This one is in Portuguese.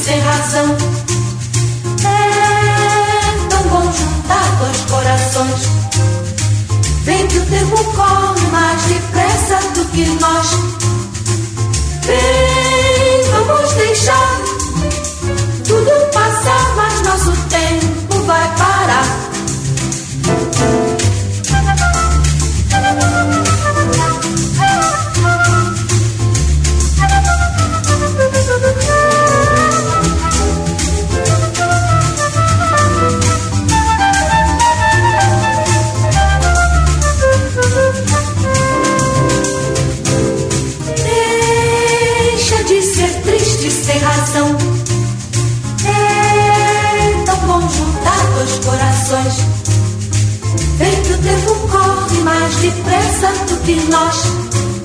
sem razão. É tão bom juntar dois corações. Vem que o tempo corre mais depressa do que nós. Vem, vamos deixar tudo passar, mas nosso tempo vai parar. Deixa de ser triste sem razão. É tão bom juntar dois corações. Vem que o tempo corre mais depressa do que nós.